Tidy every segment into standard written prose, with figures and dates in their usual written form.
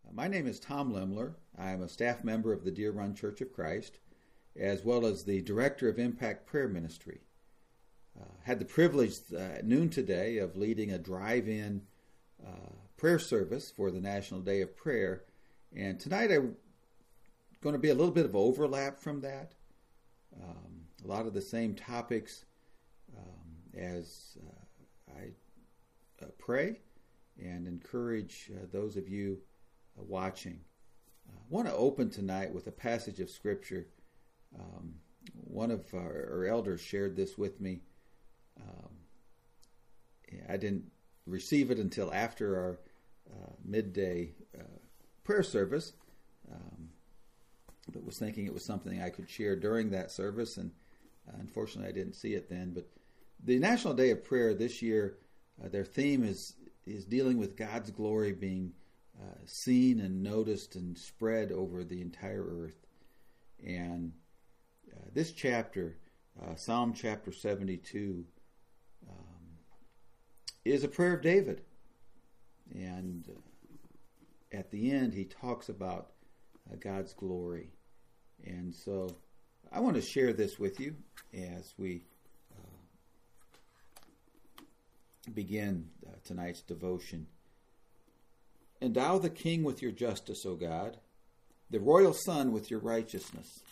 My name is Tom Limler. I'm a staff member of the Deer Run Church of Christ, as well as the Director of Impact Prayer Ministry. Had the privilege at noon today of leading a drive-in prayer service for the National Day of Prayer. And tonight I'm going to be a little bit of overlap from that. A lot of the same topics as I pray and encourage those of you watching. I want to open tonight with a passage of Scripture. One of our elders shared this with me. I didn't receive it until after our midday prayer service, but was thinking it was something I could share during that service, and unfortunately I didn't see it then. But the National Day of Prayer this year, their theme is dealing with God's glory being seen and noticed and spread over the entire earth. And this chapter, Psalm chapter 72, is a prayer of David. And at the end, he talks about God's glory. And so I want to share this with you as we begin tonight's devotion. Endow the king with your justice, O God, the royal son with your righteousness.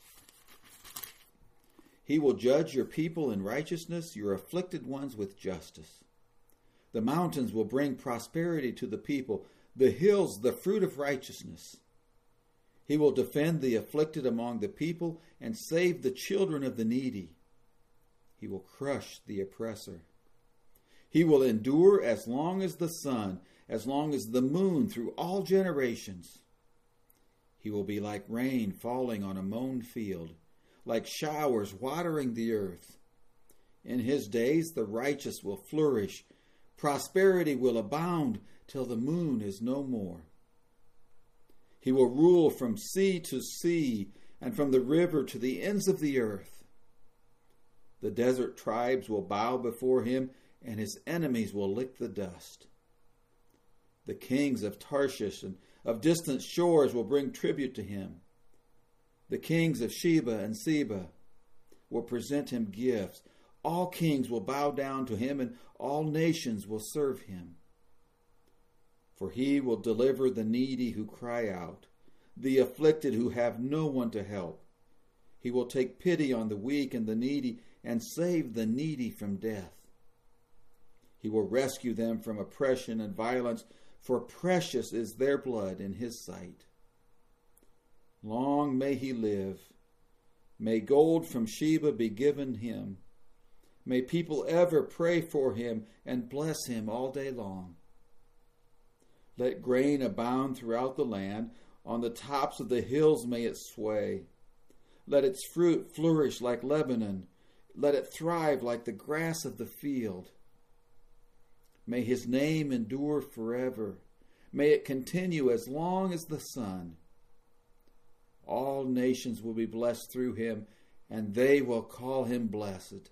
He will judge your people in righteousness, your afflicted ones with justice. The mountains will bring prosperity to the people, the hills the fruit of righteousness. He will defend the afflicted among the people and save the children of the needy. He will crush the oppressor. He will endure as long as the sun, as long as the moon through all generations. He will be like rain falling on a mown field, like showers watering the earth. In his days the righteous will flourish. Prosperity will abound till the moon is no more. He will rule from sea to sea and from the river to the ends of the earth. The desert tribes will bow before him, and his enemies will lick the dust. The kings of Tarshish and of distant shores will bring tribute to him. The kings of Sheba and Seba will present him gifts. All kings will bow down to him, and all nations will serve him. For he will deliver the needy who cry out, the afflicted who have no one to help. He will take pity on the weak and the needy, and save the needy from death. He will rescue them from oppression and violence, for precious is their blood in his sight. Long may he live. May gold from Sheba be given him. May people ever pray for him and bless him all day long. Let grain abound throughout the land. On the tops of the hills may it sway. Let its fruit flourish like Lebanon. Let it thrive like the grass of the field. May his name endure forever. May it continue as long as the sun. All nations will be blessed through him, and they will call him blessed.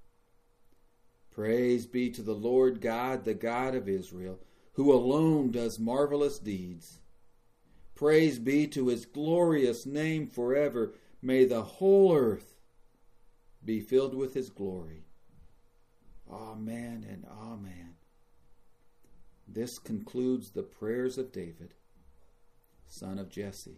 Praise be to the Lord God, the God of Israel, who alone does marvelous deeds. Praise be to his glorious name forever. May the whole earth be filled with his glory. Amen and amen. This concludes the prayers of David, son of Jesse.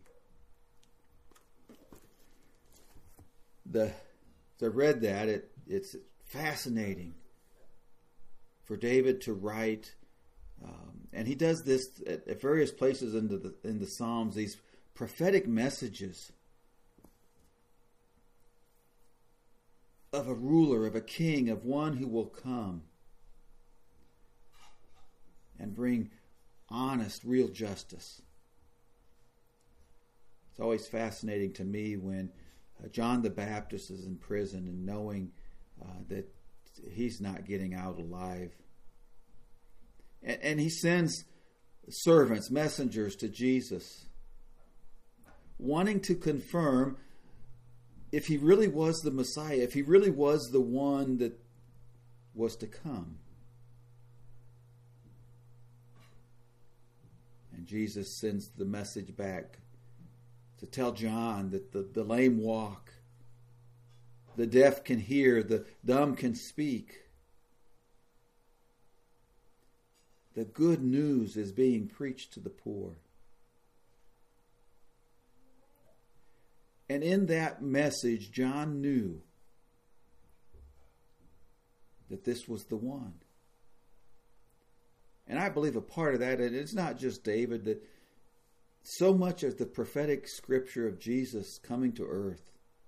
As I read that, it's fascinating for David to write, and he does this at various places in the Psalms, these prophetic messages of a ruler, of a king, of one who will come and bring honest, real justice. It's always fascinating to me when John the Baptist is in prison and knowing that he's not getting out alive. And he sends servants, messengers to Jesus, wanting to confirm if he really was the Messiah, if he really was the one that was to come. And And Jesus sends the message back to tell John that the lame walk, the deaf can hear, the dumb can speak. The good news is being preached to the poor. And in that message, John knew that this was the one. And I believe a part of that, and it's not just David, that so much of the prophetic scripture of Jesus coming to earth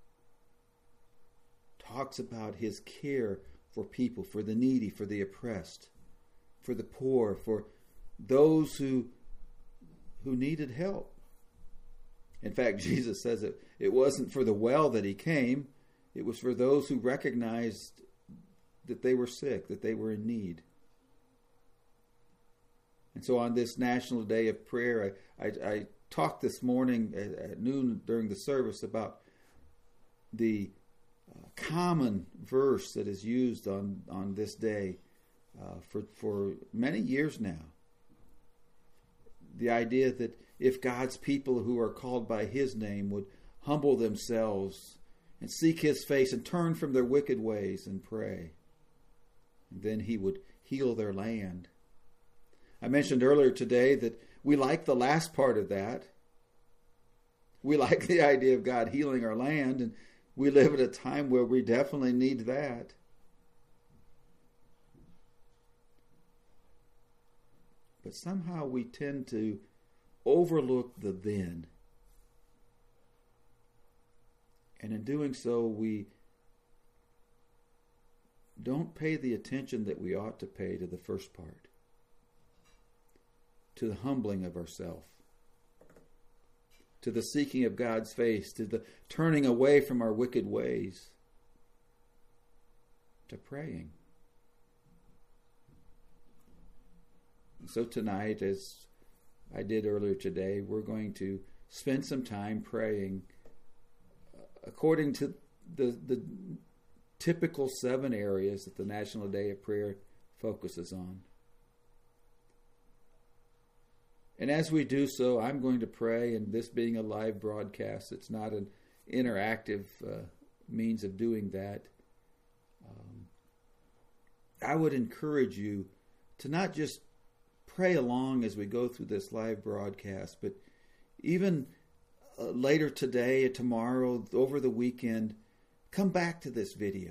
talks about his care for people, for the needy, for the oppressed, for the poor, for those who needed help. In fact, Jesus says it wasn't for the well that he came. It was for those who recognized that they were sick, that they were in need. And so on this National Day of Prayer, I talked this morning at noon during the service about the common verse that is used on this day for many years now. The idea that if God's people who are called by his name would humble themselves and seek his face and turn from their wicked ways and pray, and then he would heal their land. I mentioned earlier today that we like the last part of that. We like the idea of God healing our land, and we live at a time where we definitely need that. But somehow we tend to overlook the then. And in doing so, we don't pay the attention that we ought to pay to the first part, to the humbling of ourselves, to the seeking of God's face, to the turning away from our wicked ways, to praying. And so tonight, as I did earlier today, we're going to spend some time praying according to the typical 7 areas that the National Day of Prayer focuses on. And as we do so, I'm going to pray, and this being a live broadcast, it's not an interactive means of doing that. I would encourage you to not just pray along as we go through this live broadcast, but even later today, tomorrow, over the weekend, come back to this video.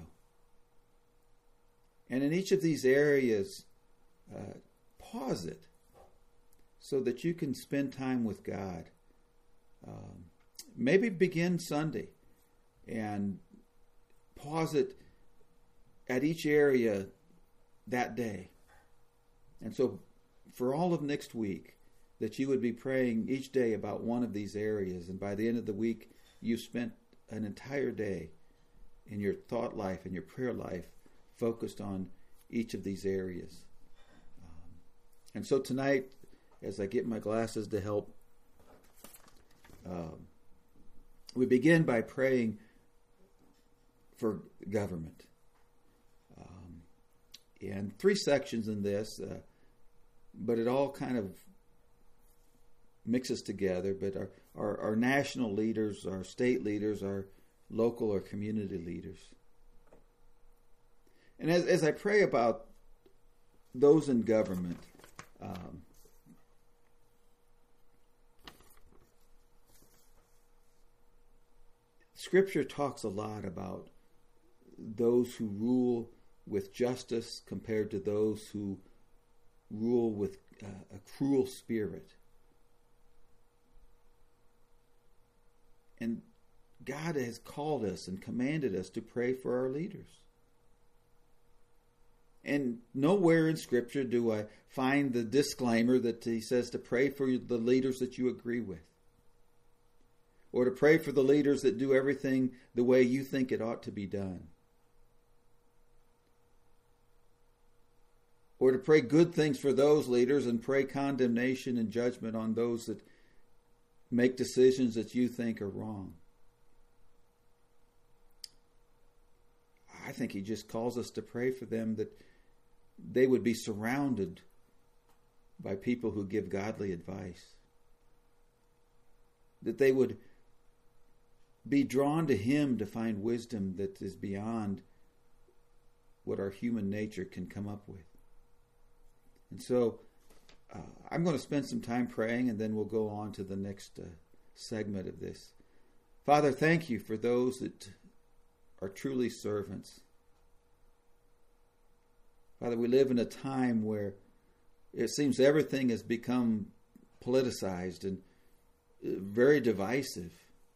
And in each of these areas, pause it so that you can spend time with God. Maybe begin Sunday and pause it at each area that day. And so for all of next week, that you would be praying each day about one of these areas. And by the end of the week, you've spent an entire day in your thought life and your prayer life focused on each of these areas. And so tonight, as I get my glasses to help, we begin by praying for government. And 3 sections in this, but it all kind of mixes together. But our national leaders, our state leaders, our local or community leaders. And as I pray about those in government, Scripture talks a lot about those who rule with justice compared to those who rule with a cruel spirit. And God has called us and commanded us to pray for our leaders. And nowhere in Scripture do I find the disclaimer that he says to pray for the leaders that you agree with, or to pray for the leaders that do everything the way you think it ought to be done, or to pray good things for those leaders and pray condemnation and judgment on those that make decisions that you think are wrong. I think he just calls us to pray for them that they would be surrounded by people who give godly advice. That they would be drawn to Him to find wisdom that is beyond what our human nature can come up with. And so I'm going to spend some time praying, and then we'll go on to the next segment of this. Father, thank you for those that are truly servants. Father, we live in a time where it seems everything has become politicized and very divisive.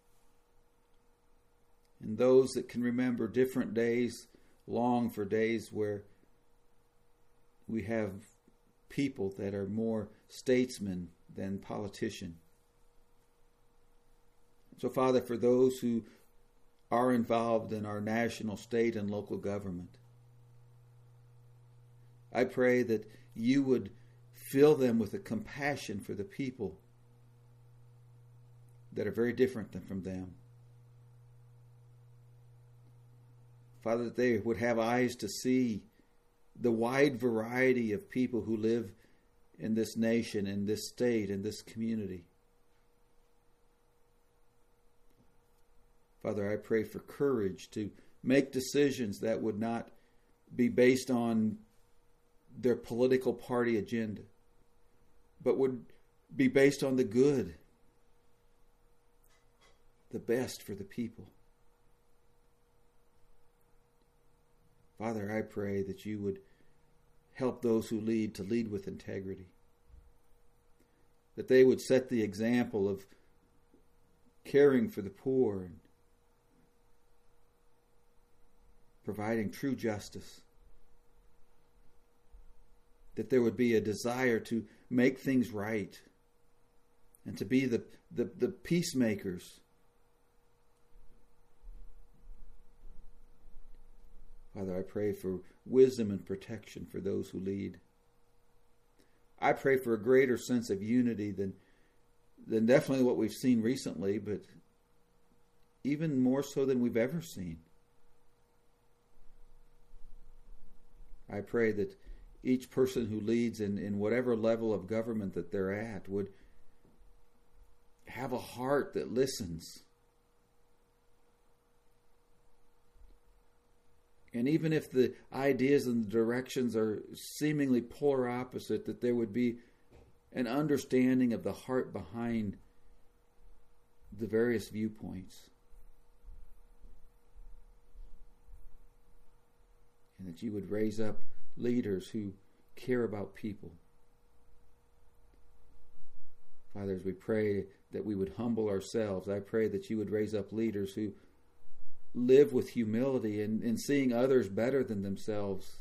And those that can remember different days long for days where we have people that are more statesmen than politician. So, Father, for those who are involved in our national, state, and local government, I pray that you would fill them with a compassion for the people that are very different than from them. Father, that they would have eyes to see the wide variety of people who live in this nation, in this state, in this community. Father, I pray for courage to make decisions that would not be based on their political party agenda, but would be based on the good, the best for the people. Father, I pray that you would help those who lead to lead with integrity, that they would set the example of caring for the poor and providing true justice, that there would be a desire to make things right and to be the peacemakers. Father, I pray for wisdom and protection for those who lead. I pray for a greater sense of unity than definitely what we've seen recently, but even more so than we've ever seen. I pray that each person who leads in whatever level of government that they're at would have a heart that listens. And even if the ideas and the directions are seemingly polar opposite, that there would be an understanding of the heart behind the various viewpoints. And that you would raise up leaders who care about people. Father, as we pray that we would humble ourselves, I pray that you would raise up leaders who live with humility and seeing others better than themselves.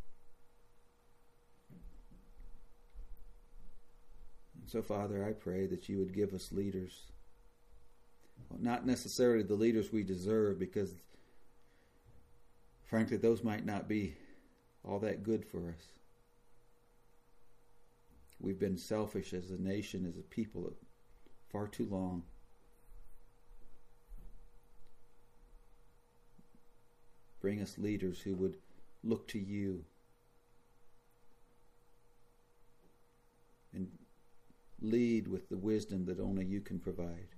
And so, Father, I pray that you would give us leaders. Well, not necessarily the leaders we deserve, because frankly, those might not be all that good for us. We've been selfish as a nation, as a people, far too long. Bring us leaders who would look to you and lead with the wisdom that only you can provide.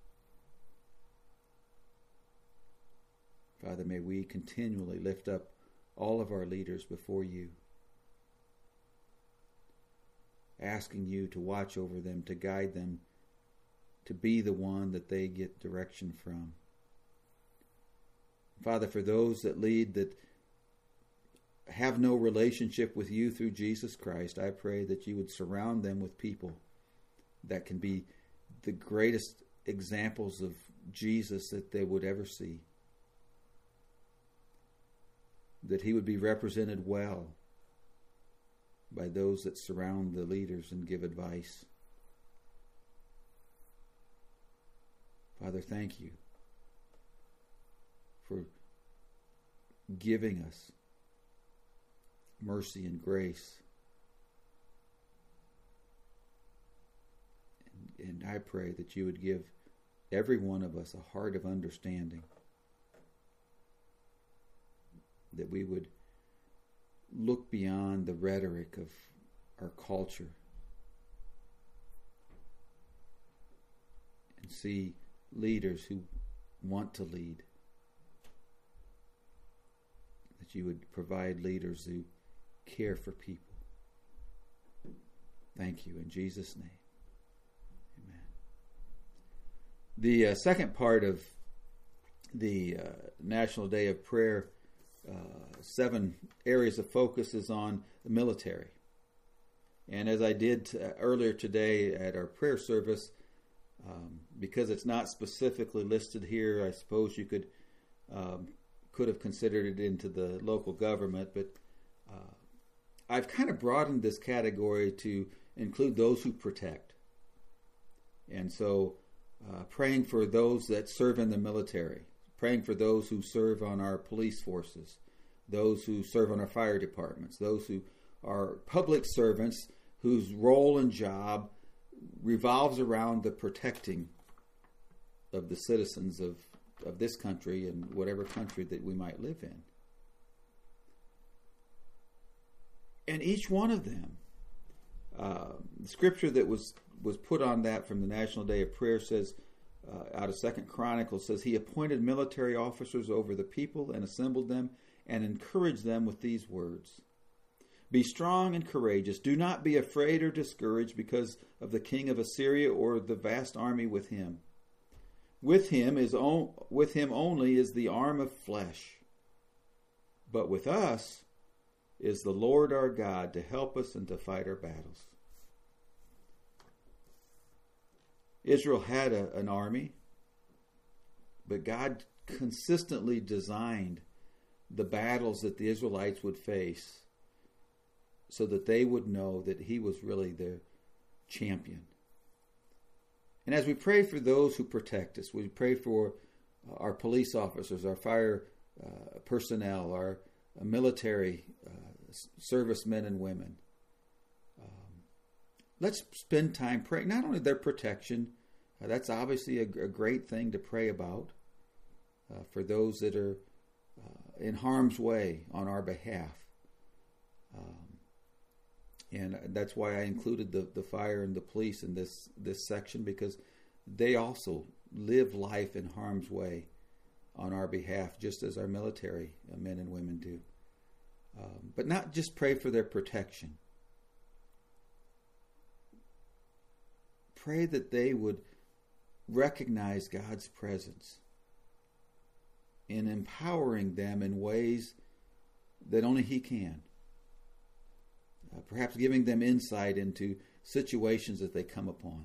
Father, may we continually lift up all of our leaders before you, asking you to watch over them, to guide them, to be the one that they get direction from. Father, for those that lead that have no relationship with you through Jesus Christ, I pray that you would surround them with people that can be the greatest examples of Jesus that they would ever see. That he would be represented well by those that surround the leaders and give advice. Father, thank you for giving us mercy and grace. And I pray that you would give every one of us a heart of understanding, that we would look beyond the rhetoric of our culture see leaders who want to lead. That you would provide leaders who care for people. Thank you in Jesus' name. Amen. The second part of the National Day of Prayer, 7 areas of focus is on the military. And as I did earlier today at our prayer service, because it's not specifically listed here, I suppose you could have considered it into the local government, but I've kind of broadened this category to include those who protect. And so praying for those that serve in the military, praying for those who serve on our police forces, those who serve on our fire departments, those who are public servants whose role and job revolves around the protecting of the citizens of this country and whatever country that we might live in. And each one of them, the scripture that was put on that from the National Day of Prayer says, out of 2 Chronicles, says, he appointed military officers over the people and assembled them and encouraged them with these words. Be strong and courageous. Do not be afraid or discouraged because of the king of Assyria or the vast army with him. With him only is the arm of flesh. But with us is the Lord our God to help us and to fight our battles. Israel had an army, but God consistently designed the battles that the Israelites would face so that they would know that he was really their champion. And as we pray for those who protect us, we pray for our police officers, our fire personnel, our military servicemen and women. Let's spend time praying, not only their protection, that's obviously a great thing to pray about for those that are in harm's way on our behalf. And that's why I included the fire and the police in this section, because they also live life in harm's way on our behalf, just as our military men and women do. But not just pray for their protection. Pray that they would recognize God's presence in empowering them in ways that only He can. Perhaps giving them insight into situations that they come upon.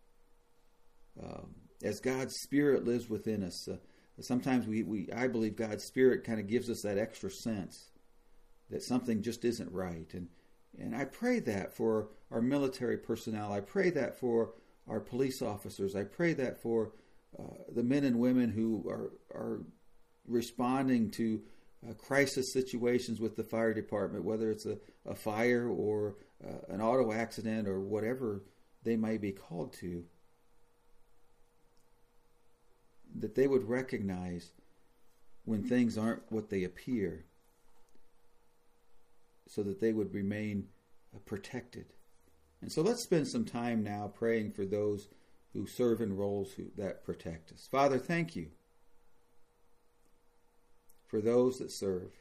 As God's Spirit lives within us, sometimes I believe God's Spirit kind of gives us that extra sense that something just isn't right. And I pray that for our military personnel. I pray that for our police officers. I pray that for the men and women who are responding to crisis situations with the fire department, whether it's a fire or an auto accident or whatever they may be called to, that they would recognize when things aren't what they appear, so that they would remain protected. And so let's spend some time now praying for those who serve in roles that protect us. Father, thank you for those that serve.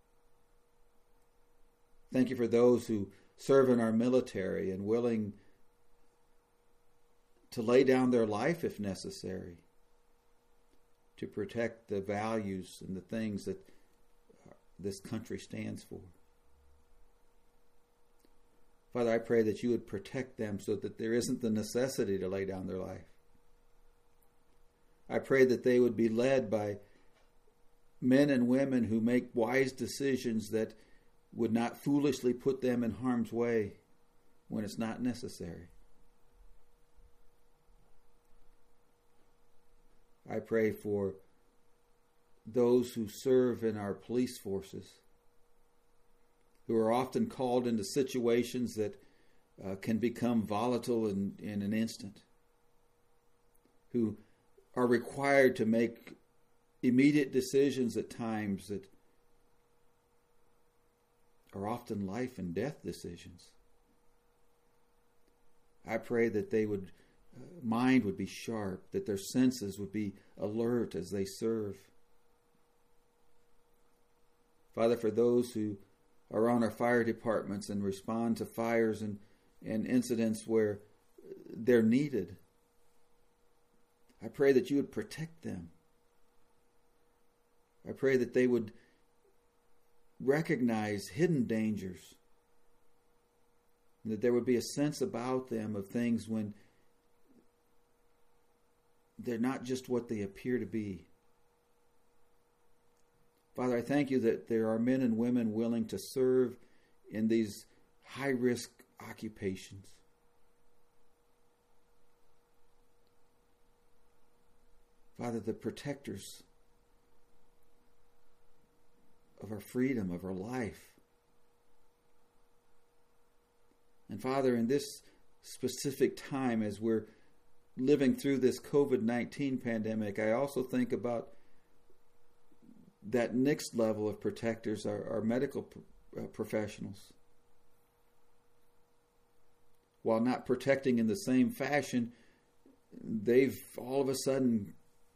Thank you for those who serve in our military and willing to lay down their life if necessary to protect the values and the things that this country stands for. Father, I pray that you would protect them so that there isn't the necessity to lay down their life. I pray that they would be led by men and women who make wise decisions that would not foolishly put them in harm's way when it's not necessary. I pray for those who serve in our police forces, who are often called into situations that can become volatile in an instant, who are required to make immediate decisions at times that are often life and death decisions. I pray that they would mind would be sharp, that their senses would be alert as they serve. Father, for those who are on our fire departments and respond to fires and incidents where they're needed, I pray that you would protect them. I pray that they would recognize hidden dangers, and that there would be a sense about them of things when they're not just what they appear to be. Father, I thank you that there are men and women willing to serve in these high-risk occupations. Father, the protectors of our freedom, of our life. And Father, in this specific time as we're living through this COVID-19 pandemic, I also think about that next level of protectors, our medical professionals. While not protecting in the same fashion, they've all of a sudden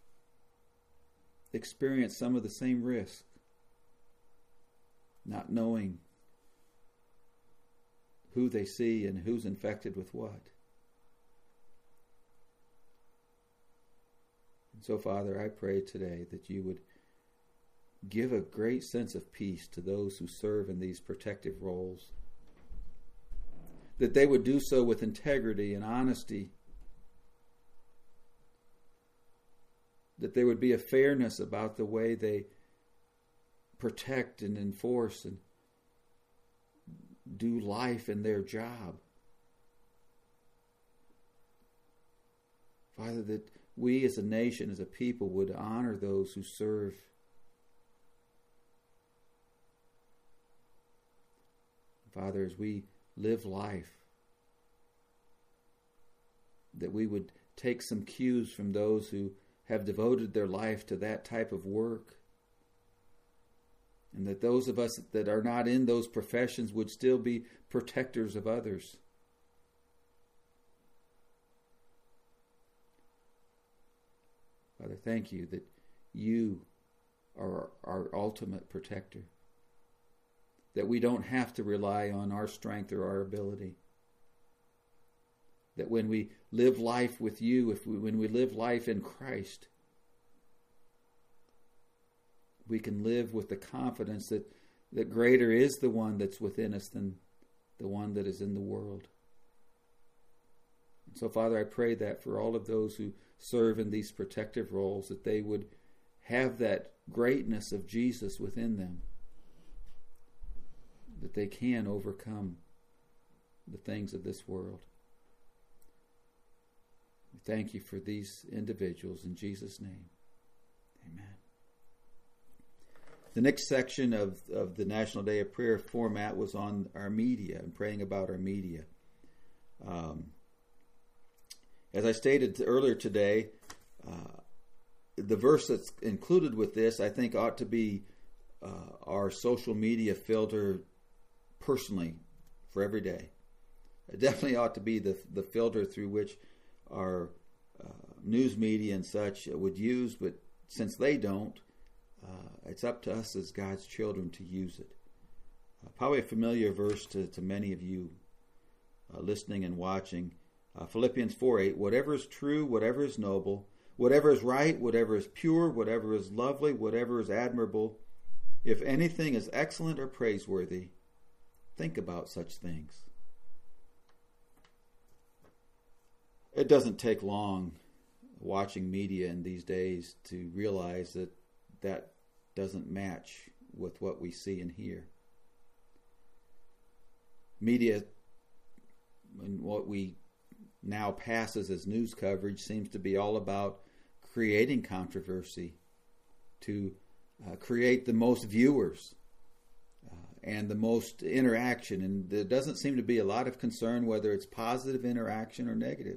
experienced some of the same risk, not knowing who they see and who's infected with what. And so, Father, I pray today that you would give a great sense of peace to those who serve in these protective roles, that they would do so with integrity and honesty, that there would be a fairness about the way they protect and enforce and do life in their job. Father, that we as a nation, as a people, would honor those who serve. Father, as we live life, that we would take some cues from those who have devoted their life to that type of work, and that those of us that are not in those professions would still be protectors of others. Father, thank you that you are our ultimate protector, that we don't have to rely on our strength or our ability, that when we live life with you, when we live life in Christ, we can live with the confidence that greater is the one that's within us than the one that is in the world. And so, Father, I pray that for all of those who serve in these protective roles, that they would have that greatness of Jesus within them, that they can overcome the things of this world. We thank you for these individuals in Jesus' name. Amen. The next section of the National Day of Prayer format was on our media and praying about our media. As I stated earlier today, the verse that's included with this, I think, ought to be our social media filter personally for every day. It definitely ought to be the filter through which our news media and such would use, but since they don't, it's up to us as God's children to use it. Probably a familiar verse to many of you listening and watching. Philippians 4:8, whatever is true, whatever is noble, whatever is right, whatever is pure, whatever is lovely, whatever is admirable, if anything is excellent or praiseworthy, think about such things. It doesn't take long watching media in these days to realize that that doesn't match with what we see and hear. Media, and what we now passes as news coverage, seems to be all about creating controversy, to create the most viewers and the most interaction. And there doesn't seem to be a lot of concern whether it's positive interaction or negative.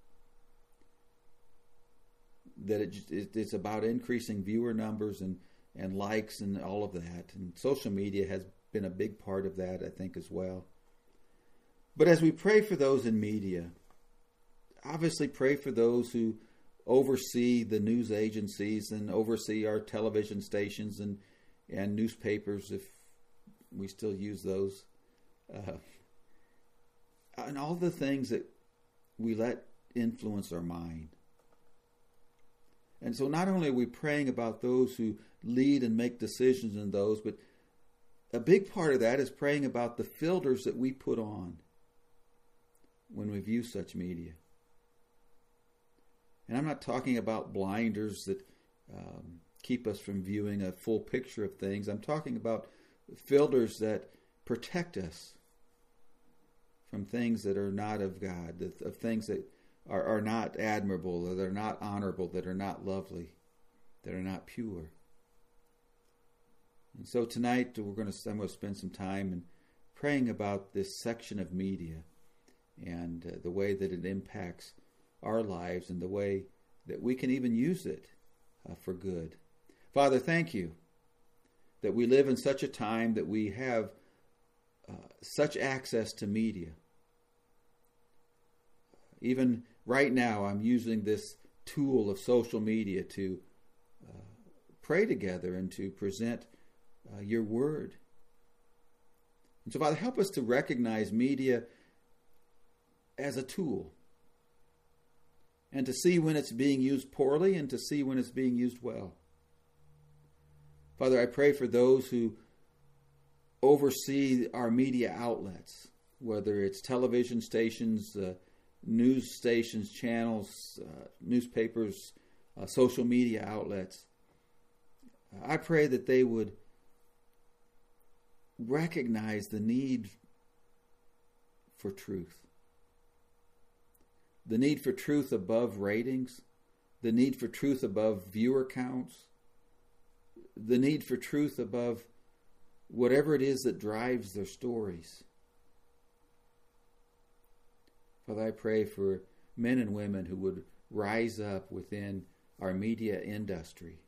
That it's about increasing viewer numbers and likes and all of that. And social media has been a big part of that, I think, as well. But as we pray for those in media, obviously pray for those who oversee the news agencies and oversee our television stations and newspapers, if we still use those, and all the things that we let influence our mind. And so not only are we praying about those who lead and make decisions in those, but a big part of that is praying about the filters that we put on when we view such media. And I'm not talking about blinders that keep us from viewing a full picture of things. I'm talking about filters that protect us from things that are not of God, of things that are not admirable, that are not honorable, that are not lovely, that are not pure. And so tonight I'm going to spend some time in praying about this section of media and the way that it impacts our lives and the way that we can even use it for good. Father, thank you that we live in such a time that we have such access to media. Even right now, I'm using this tool of social media to pray together and to present your word. And so, Father, help us to recognize media as a tool and to see when it's being used poorly and to see when it's being used well. Father, I pray for those who oversee our media outlets, whether it's television stations, news stations, channels, newspapers, social media outlets. I pray that they would recognize the need for truth. The need for truth above ratings, the need for truth above viewer counts, the need for truth above whatever it is that drives their stories. Father, I pray for men and women who would rise up within our media industry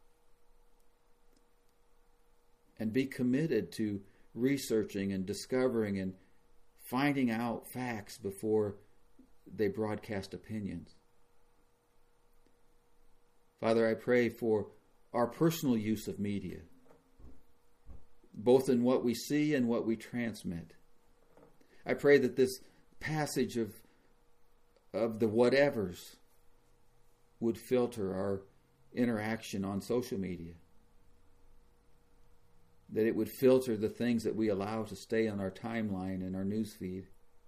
and be committed to researching and discovering and finding out facts before they broadcast opinions. Father, I pray for our personal use of media, both in what we see and what we transmit. I pray that this passage of the whatevers would filter our interaction on social media, that it would filter the things that we allow to stay on our timeline and our newsfeed,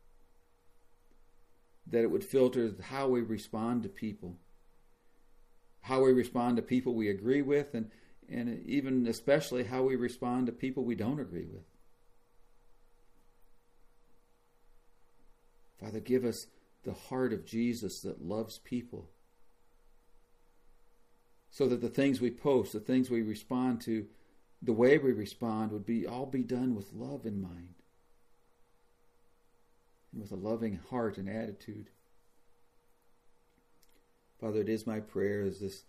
that it would filter how we respond to people, how we respond to people we agree with, and even especially how we respond to people we don't agree with. Father, give us the heart of Jesus that loves people, so that the things we post, the things we respond to, the way we respond would all be done with love in mind and with a loving heart and attitude. Father, it is my prayer as this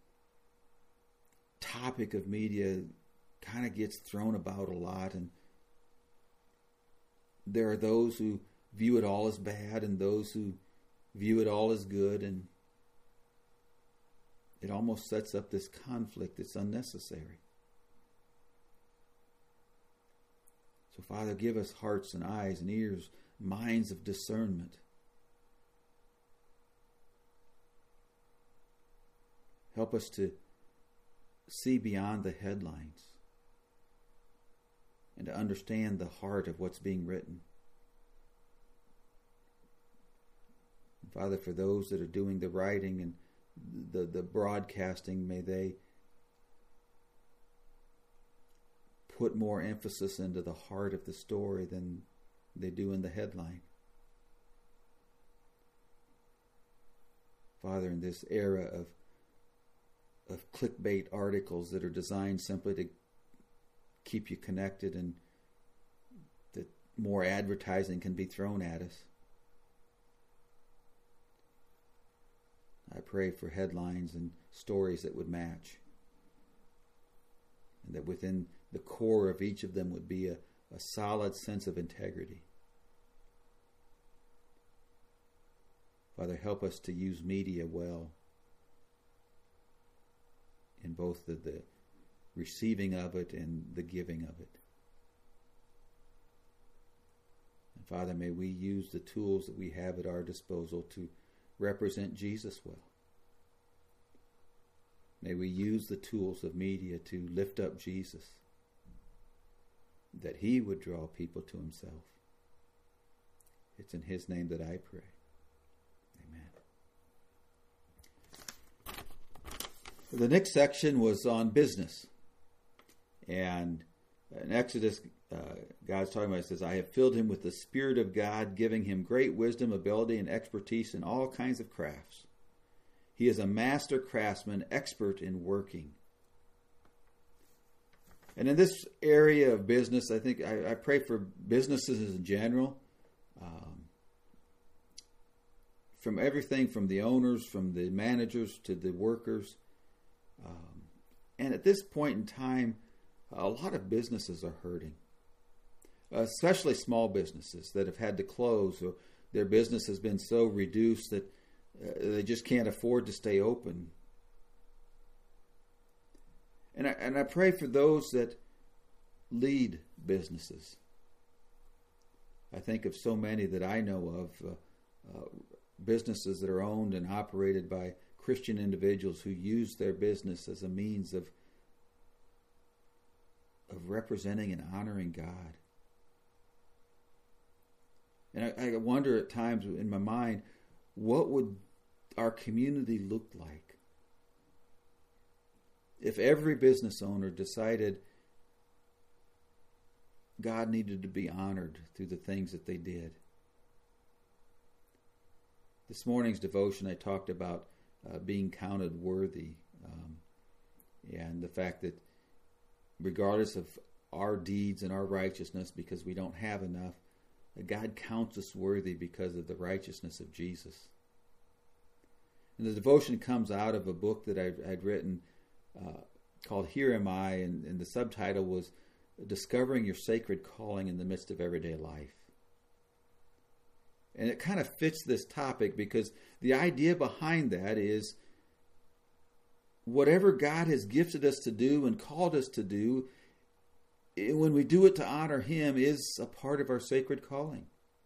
topic of media kind of gets thrown about a lot, and there are those who view it all as bad and those who view it all as good, and it almost sets up this conflict that's unnecessary. So, Father, give us hearts and eyes and ears, minds of discernment. Help us to see beyond the headlines and to understand the heart of what's being written. And Father, for those that are doing the writing and the broadcasting, may they put more emphasis into the heart of the story than they do in the headline. Father, in this era of clickbait articles that are designed simply to keep you connected and that more advertising can be thrown at us, I pray for headlines and stories that would match, and that within the core of each of them would be a solid sense of integrity. Father, help us to use media well in both the receiving of it and the giving of it. And Father, may we use the tools that we have at our disposal to represent Jesus well. May we use the tools of media to lift up Jesus, that he would draw people to himself. It's in his name that I pray. Amen. The next section was on business. And in Exodus, God's talking about, it says, I have filled him with the Spirit of God, giving him great wisdom, ability, and expertise in all kinds of crafts. He is a master craftsman, expert in working. And in this area of business, I think I pray for businesses in general, from everything from the owners, from the managers to the workers. And at this point in time, a lot of businesses are hurting, especially small businesses that have had to close, or their business has been so reduced that they just can't afford to stay open. And I pray for those that lead businesses. I think of so many that I know of, businesses that are owned and operated by Christian individuals who use their business as a means of representing and honoring God. And I wonder at times in my mind, what would our community look like if every business owner decided God needed to be honored through the things that they did? This morning's devotion, I talked about being counted worthy, and the fact that regardless of our deeds and our righteousness, because we don't have enough, God counts us worthy because of the righteousness of Jesus. And the devotion comes out of a book that I'd written called Here Am I, and the subtitle was Discovering Your Sacred Calling in the Midst of Everyday Life. And it kind of fits this topic because the idea behind that is whatever God has gifted us to do and called us to do, when we do it to honor him, is a part of our sacred calling.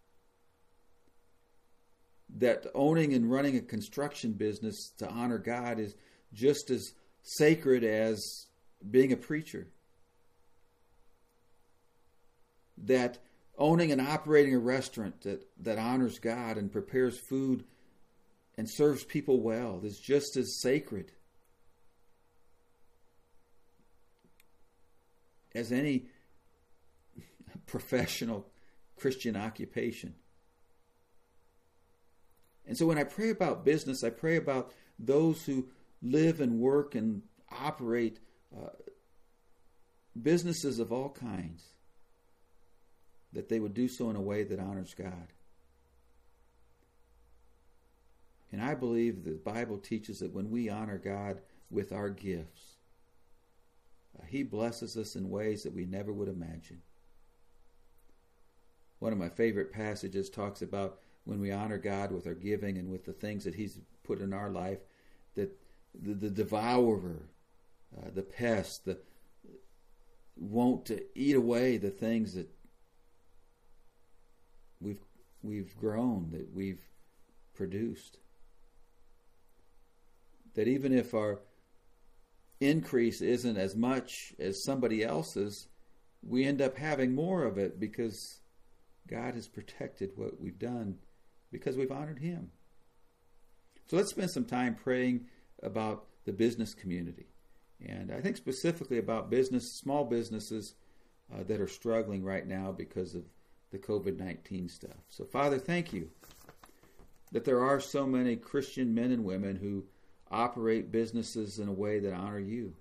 That owning and running a construction business to honor God is just as sacred as being a preacher. That owning and operating a restaurant that honors God and prepares food and serves people well is just as sacred as any professional Christian occupation. And so when I pray about business, I pray about those who live and work and operate businesses of all kinds, that they would do so in a way that honors God. And I believe the Bible teaches that when we honor God with our gifts, he blesses us in ways that we never would imagine. One of my favorite passages talks about when we honor God with our giving and with the things that he's put in our life, that the devourer, the pest, won't eat away the things that we've grown, that we've produced. That even if our increase isn't as much as somebody else's, we end up having more of it because God has protected what we've done because we've honored him. So let's spend some time praying about the business community. And I think specifically about small businesses that are struggling right now because of the COVID-19 stuff. So Father, thank you that there are so many Christian men and women who operate businesses in a way that honor you.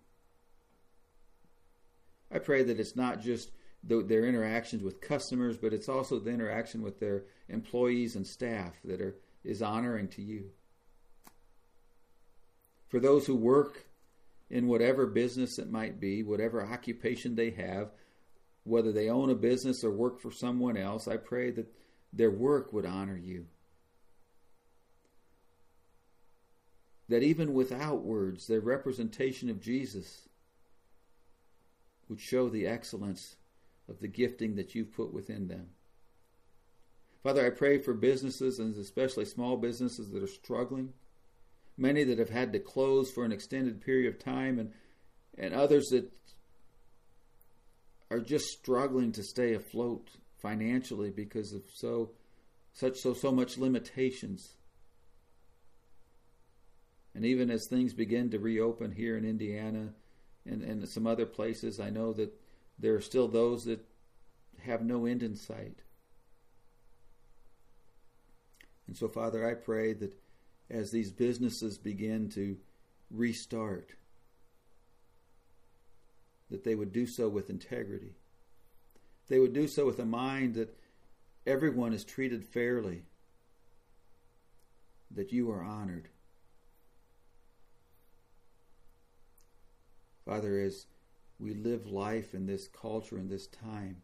I pray that it's not just their interactions with customers, but it's also the interaction with their employees and staff that is honoring to you. For those who work in whatever business it might be, whatever occupation they have, whether they own a business or work for someone else, I pray that their work would honor you. that even without words, their representation of Jesus would show the excellence of the gifting that you've put within them. Father, I pray for businesses, and especially small businesses that are struggling, many that have had to close for an extended period of time, and others that are just struggling to stay afloat financially because of so much limitations. And even as things begin to reopen here in Indiana and some other places, I know that there are still those that have no end in sight. And so, Father, I pray that as these businesses begin to restart, that they would do so with integrity. They would do so with a mind that everyone is treated fairly, that you are honored. Father, as we live life in this culture, in this time,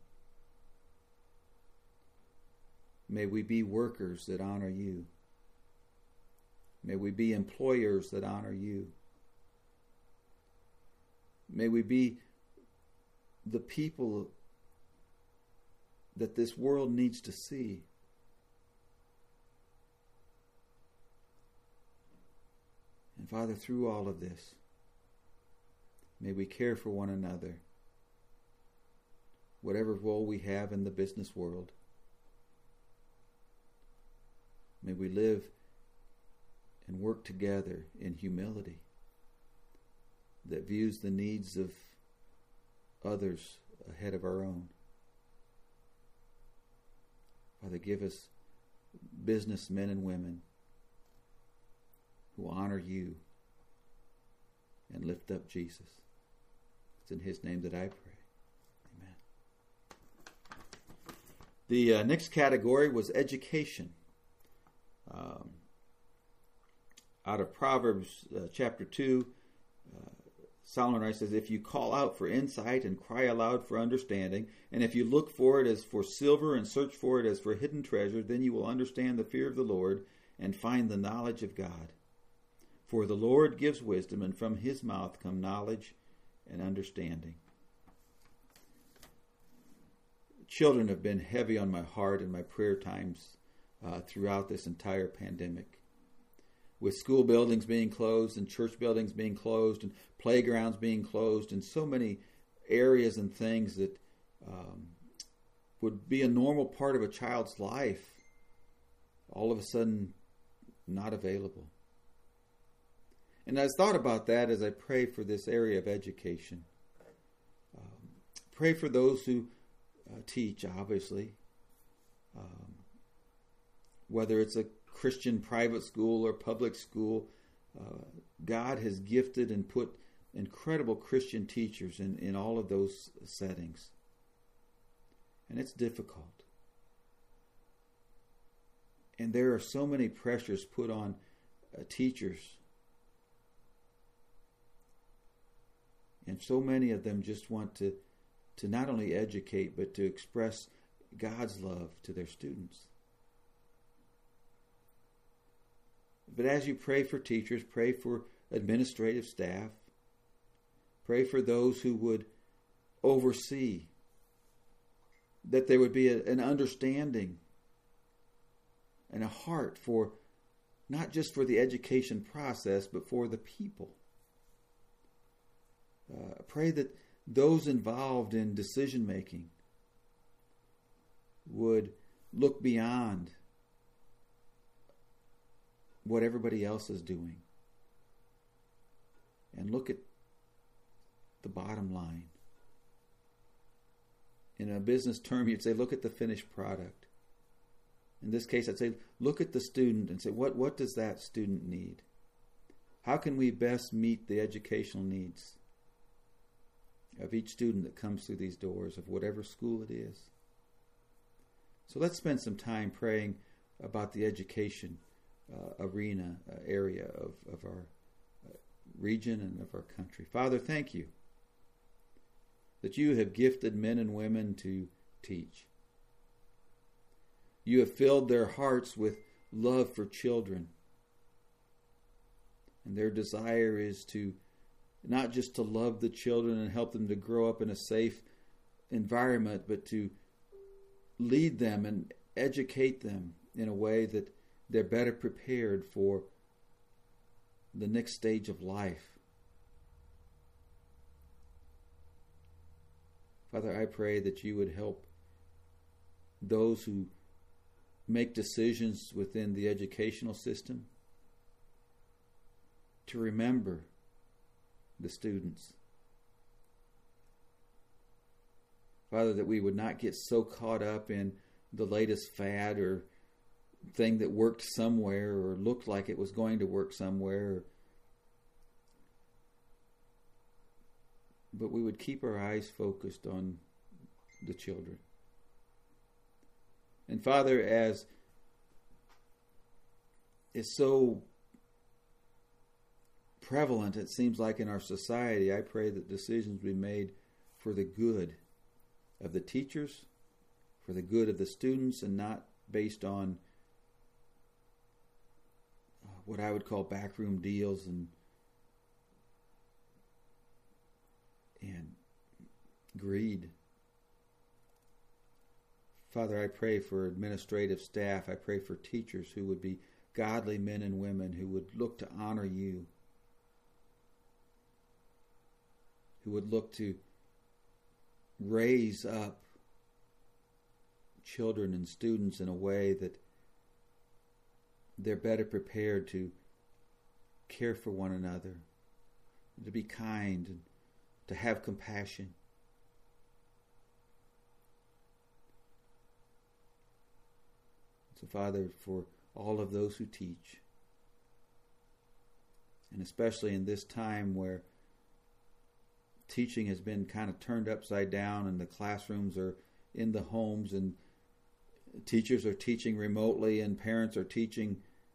may we be workers that honor you. May we be employers that honor you. May we be the people that this world needs to see. And Father, through all of this, may we care for one another, whatever role we have in the business world. May we live and work together in humility that views the needs of others ahead of our own. Father, give us businessmen and women who honor you and lift up Jesus. It's in his name that I pray. Amen. The next category was education. Out of Proverbs chapter 2, Solomon writes, says, if you call out for insight and cry aloud for understanding, and if you look for it as for silver and search for it as for hidden treasure, then you will understand the fear of the Lord and find the knowledge of God. For the Lord gives wisdom, and from his mouth come knowledge and understanding. Children have been heavy on my heart in my prayer times throughout this entire pandemic. With school buildings being closed and church buildings being closed and playgrounds being closed and so many areas and things that would be a normal part of a child's life, all of a sudden not available. And I thought about that as I pray for this area of education. Pray for those who teach, obviously. Whether it's a Christian private school or public school, God has gifted and put incredible Christian teachers in all of those settings. And it's difficult. And there are so many pressures put on teachers. And so many of them just want to not only educate, but to express God's love to their students. But as you pray for teachers, pray for administrative staff, pray for those who would oversee, that there would be an understanding and a heart for, not just for the education process, but for the people. Pray that those involved in decision making would look beyond what everybody else is doing and look at the bottom line. In a business term, you'd say, look at the finished product. In this case, I'd say, look at the student and say, what does that student need? How can we best meet the educational needs of each student that comes through these doors of whatever school it is? So let's spend some time praying about the education arena, area of our region and of our country. Father, thank you that you have gifted men and women to teach. You have filled their hearts with love for children. And their desire is to not just to love the children and help them to grow up in a safe environment, but to lead them and educate them in a way that they're better prepared for the next stage of life. Father, I pray that you would help those who make decisions within the educational system to remember the students. Father, that we would not get so caught up in the latest fad or thing that worked somewhere or looked like it was going to work somewhere, but we would keep our eyes focused on the children. And Father, as is so prevalent, it seems like, in our society, I pray that decisions be made for the good of the teachers, for the good of the students, and not based on what I would call backroom deals and greed. Father, I pray for administrative staff. I pray for teachers who would be godly men and women who would look to honor you, who would look to raise up children and students in a way that they're better prepared to care for one another, to be kind, and to have compassion. So, Father, for all of those who teach, and especially in this time where teaching has been kind of turned upside down and the classrooms are in the homes and teachers are teaching remotely and parents are teaching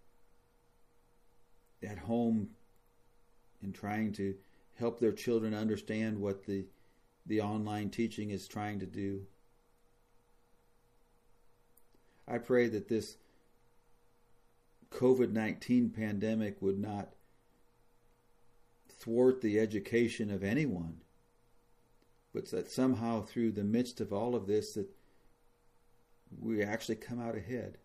at home and trying to help their children understand what the online teaching is trying to do. I pray that this COVID-19 pandemic would not thwart the education of anyone, but that somehow through the midst of all of this that we actually come out ahead.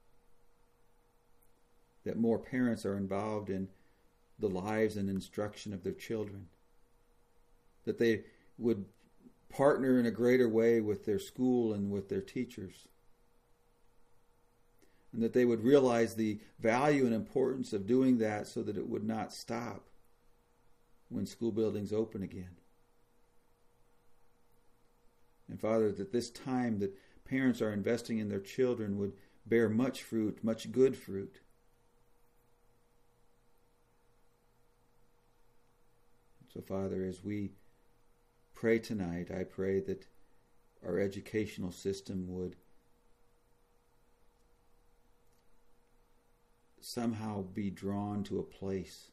That more parents are involved in the lives and instruction of their children. That they would partner in a greater way with their school and with their teachers. And that they would realize the value and importance of doing that so that it would not stop when school buildings open again. And Father, that this time that parents are investing in their children would bear much fruit, much good fruit. So Father, as we pray tonight, I pray that our educational system would somehow be drawn to a place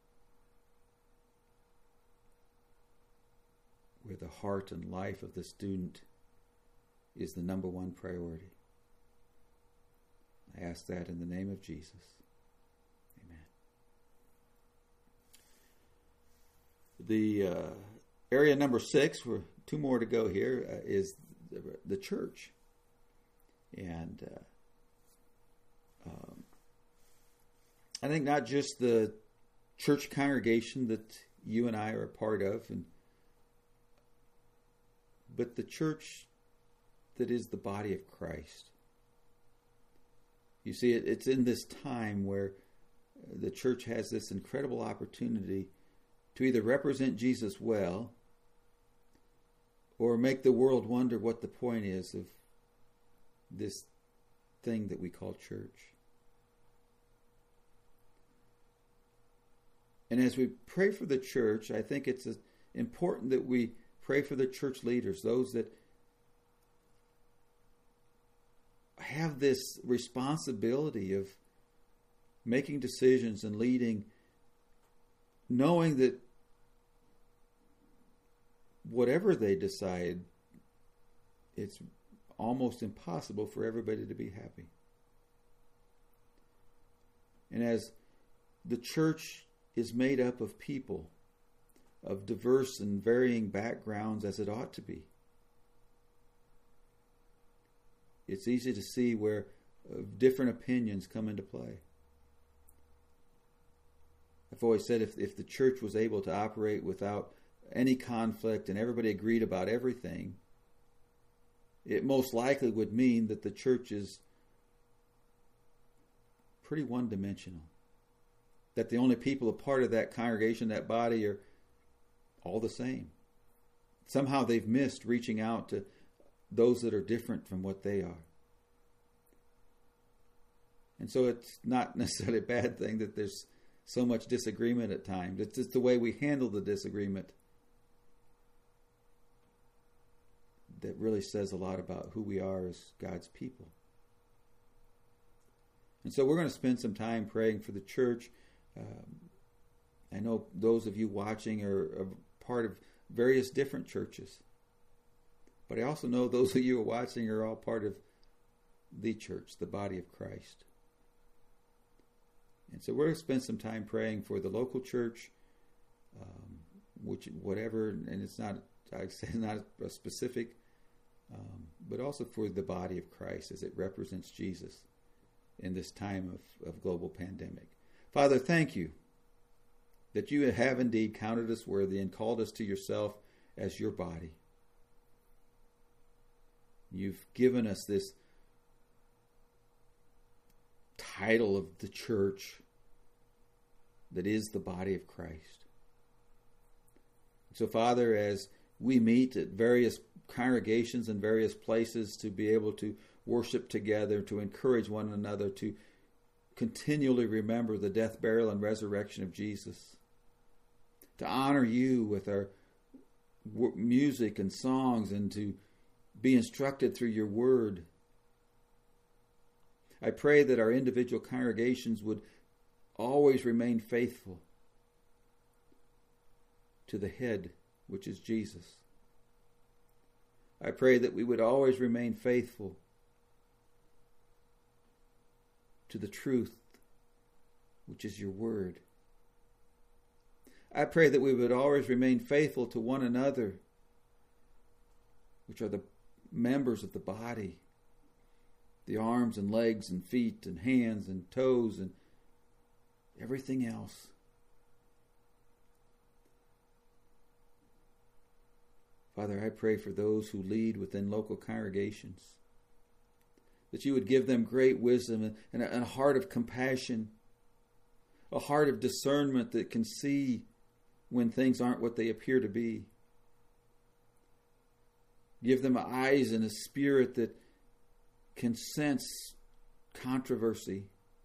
where the heart and life of the student is the number one priority. I ask that in the name of Jesus. Amen. The area number 6, we're 2 more to go here, is the church. And I think not just the church congregation that you and I are a part of, but the church that is the body of Christ. You see, it's in this time where the church has this incredible opportunity to either represent Jesus well or make the world wonder what the point is of this thing that we call church. And as we pray for the church, I think it's important that we pray for the church leaders, those that have this responsibility of making decisions and leading, knowing that whatever they decide, it's almost impossible for everybody to be happy. And as the church is made up of people of diverse and varying backgrounds as it ought to be. It's easy to see where different opinions come into play. I've always said if the church was able to operate without any conflict and everybody agreed about everything, it most likely would mean that the church is pretty one-dimensional. That the only people a part of that congregation, that body, are all the same. Somehow they've missed reaching out to those that are different from what they are. And so it's not necessarily a bad thing that there's so much disagreement at times. It's just the way we handle the disagreement that really says a lot about who we are as God's people. And so we're going to spend some time praying for the church. I know those of you watching are part of various different churches. But I also know those of you who are watching are all part of the church, the body of Christ. And so we're going to spend some time praying for the local church, whatever, and it's not, I say, not a specific, but also for the body of Christ as it represents Jesus in this time of global pandemic. Father, thank you that you have indeed counted us worthy and called us to yourself as your body. You've given us this title of the church that is the body of Christ. So, Father, as we meet at various congregations and various places to be able to worship together, to encourage one another, to continually remember the death, burial, and resurrection of Jesus, to honor you with our music and songs, and to be instructed through your word, I pray that our individual congregations would always remain faithful to the head, which is Jesus. I pray that we would always remain faithful to the truth, which is your word. I pray that we would always remain faithful to one another, which are the members of the body, the arms and legs and feet and hands and toes and everything else. Father, I pray for those who lead within local congregations, that you would give them great wisdom and a heart of compassion, a heart of discernment that can see when things aren't what they appear to be. Give them eyes and a spirit that can sense controversy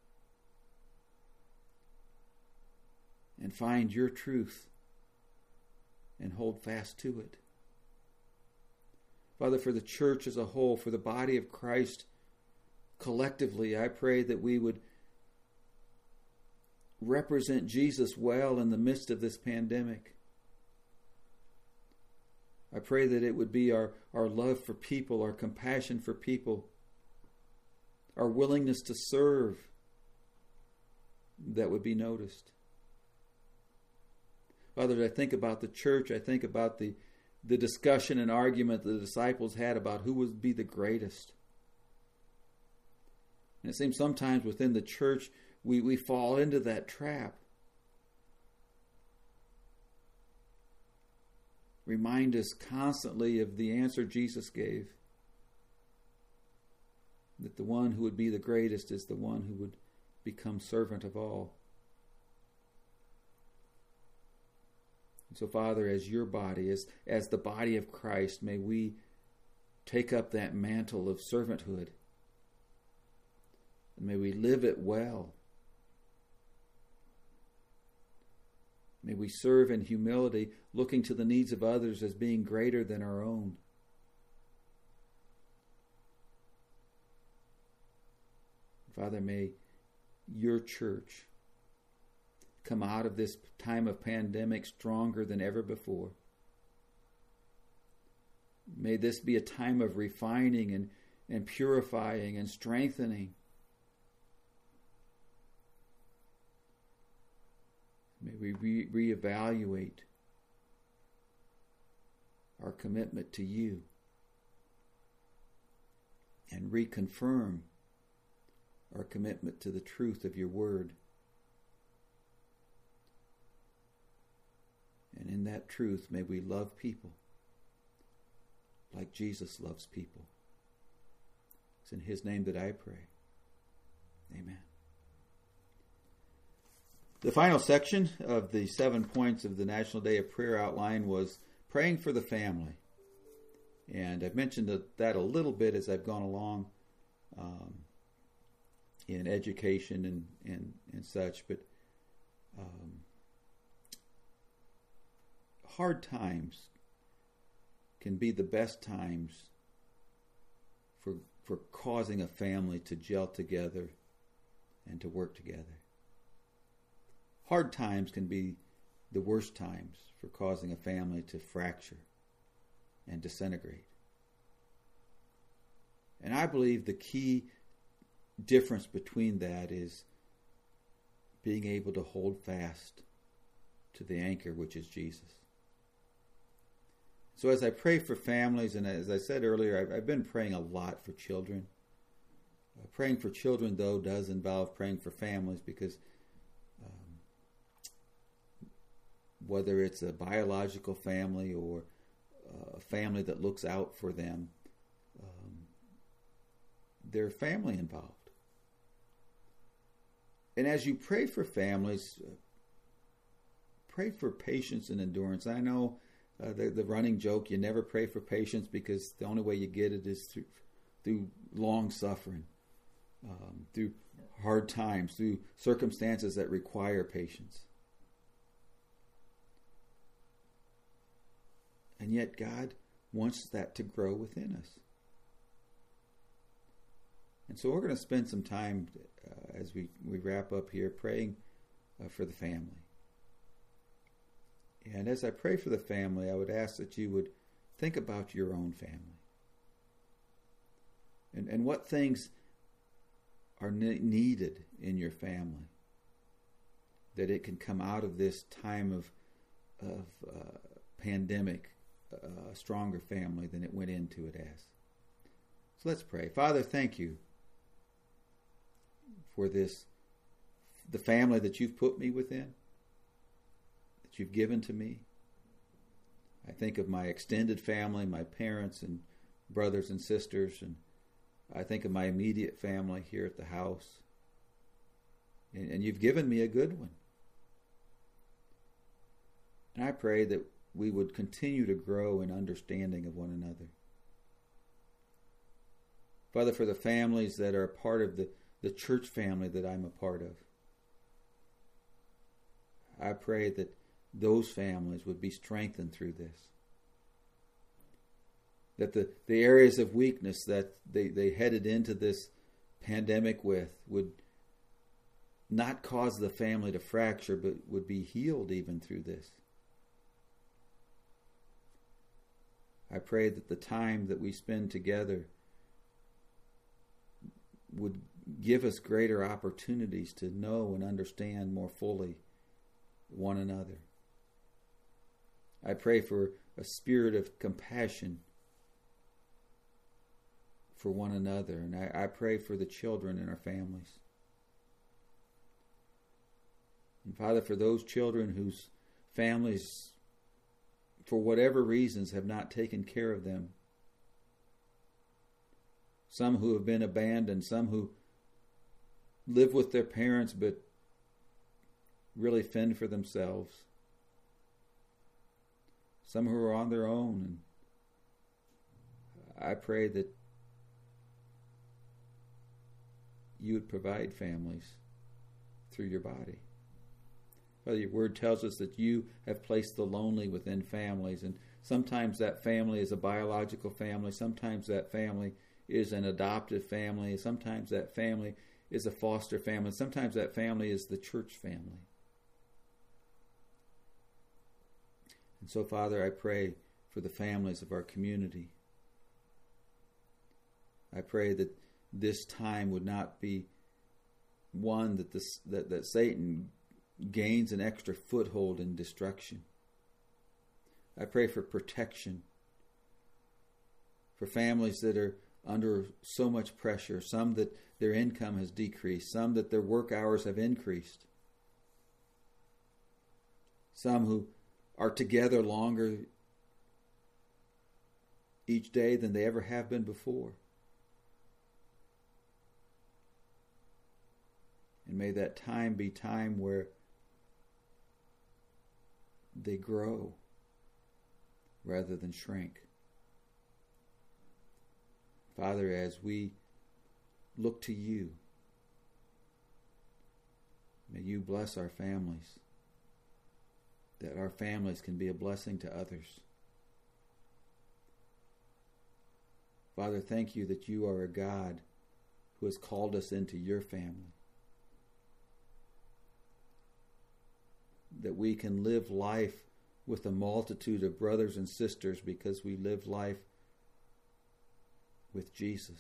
and find your truth and hold fast to it. Father, for the church as a whole, for the body of Christ collectively, I pray that we would represent Jesus well in the midst of this pandemic. I pray that it would be our love for people, our compassion for people, our willingness to serve that would be noticed. Father, I think about the church, I think about the discussion and argument the disciples had about who would be the greatest. And it seems sometimes within the church we fall into that trap. Remind us constantly of the answer Jesus gave, that the one who would be the greatest is the one who would become servant of all. And so, Father, as your body, as the body of Christ, may we take up that mantle of servanthood, and may we live it well. May we serve in humility, looking to the needs of others as being greater than our own. Father, may your church come out of this time of pandemic stronger than ever before. May this be a time of refining and purifying and strengthening. May May we reevaluate our commitment to you and reconfirm our commitment to the truth of your word. And in that truth, may we love people like Jesus loves people. It's in his name that I pray. Amen. The final section of the 7 points of the National Day of Prayer outline was praying for the family. And I've mentioned that a little bit as I've gone along in education and such, but hard times can be the best times for causing a family to gel together and to work together. Hard times can be the worst times for causing a family to fracture and disintegrate. And I believe the key difference between that is being able to hold fast to the anchor, which is Jesus. So as I pray for families, and as I said earlier, I've been praying a lot for children. Praying for children, though, does involve praying for families, because whether it's a biological family or a family that looks out for them, there's family involved. And as you pray for families, pray for patience and endurance. I know the running joke, you never pray for patience because the only way you get it is through long suffering, through hard times, through circumstances that require patience. And yet God wants that to grow within us. And so we're going to spend some time as we wrap up here praying for the family. And as I pray for the family, I would ask that you would think about your own family. And what things are needed in your family, that it can come out of this time of pandemic a stronger family than it went into it as. So let's pray. Father, thank you for the family that you've put me within, that you've given to me. I think of my extended family, my parents and brothers and sisters, and I think of my immediate family here at the house. And you've given me a good one. And I pray that we would continue to grow in understanding of one another. Father, for the families that are a part of the church family that I'm a part of, I pray that those families would be strengthened through this. That the areas of weakness that they headed into this pandemic with would not cause the family to fracture, but would be healed even through this. I pray that the time that we spend together would give us greater opportunities to know and understand more fully one another. I pray for a spirit of compassion for one another, and I pray for the children in our families. And Father, for those children whose families, for whatever reasons, have not taken care of them, some who have been abandoned, some who live with their parents but really fend for themselves, some who are on their own, and I pray that you would provide families through your body. Father, your word tells us that you have placed the lonely within families, and sometimes that family is a biological family, sometimes that family is an adoptive family, sometimes that family is a foster family, sometimes that family is the church family. And so, Father, I pray for the families of our community. I pray that this time would not be one that Satan gains an extra foothold in destruction. I pray for protection for families that are under so much pressure, some that their income has decreased, some that their work hours have increased, some who are together longer each day than they ever have been before. And may that time be time where they grow rather than shrink. Father, as we look to you, may you bless our families, that our families can be a blessing to others. Father, thank you that you are a God who has called us into your family, that we can live life with a multitude of brothers and sisters because we live life with Jesus.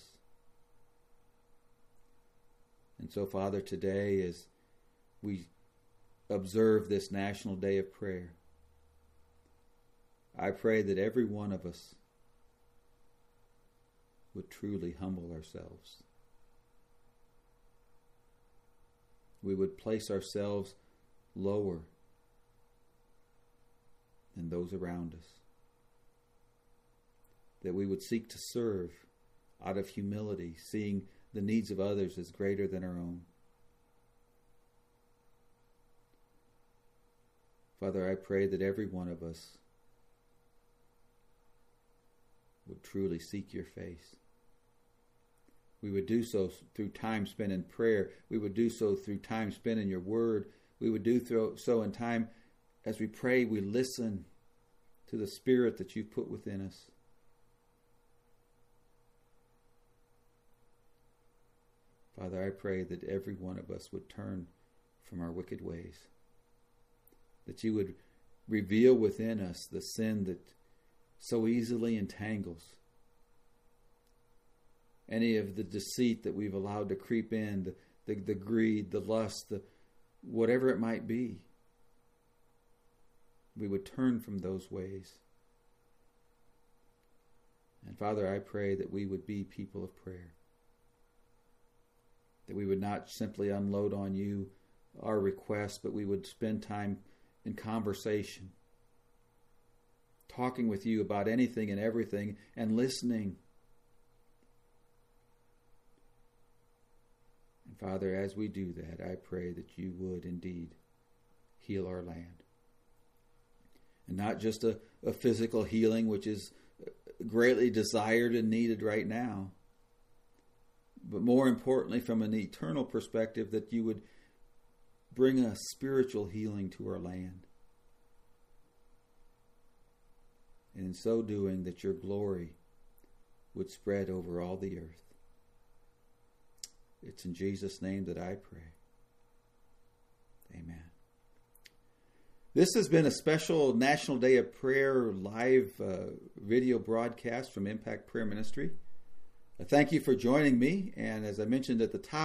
And so, Father, today as we observe this National Day of Prayer, I pray that every one of us would truly humble ourselves. We would place ourselves lower than those around us. That we would seek to serve out of humility, seeing the needs of others as greater than our own. Father, I pray that every one of us would truly seek your face. We would do so through time spent in prayer. We would do so through time spent in your word. We would do so in time as we pray, we listen to the Spirit that you've put within us. Father, I pray that every one of us would turn from our wicked ways, that you would reveal within us the sin that so easily entangles, any of the deceit that we've allowed to creep in, the greed, the lust, whatever it might be. We would turn from those ways. And Father, I pray that we would be people of prayer, that we would not simply unload on you our requests, but we would spend time in conversation, talking with you about anything and everything, and listening. And Father, as we do that, I pray that you would indeed heal our land. And not just a physical healing, which is greatly desired and needed right now, but more importantly, from an eternal perspective, that you would bring a spiritual healing to our land. And in so doing, that your glory would spread over all the earth. It's in Jesus' name that I pray. Amen. This has been a special National Day of Prayer live video broadcast from Impact Prayer Ministry. Thank you for joining me. And as I mentioned at the top,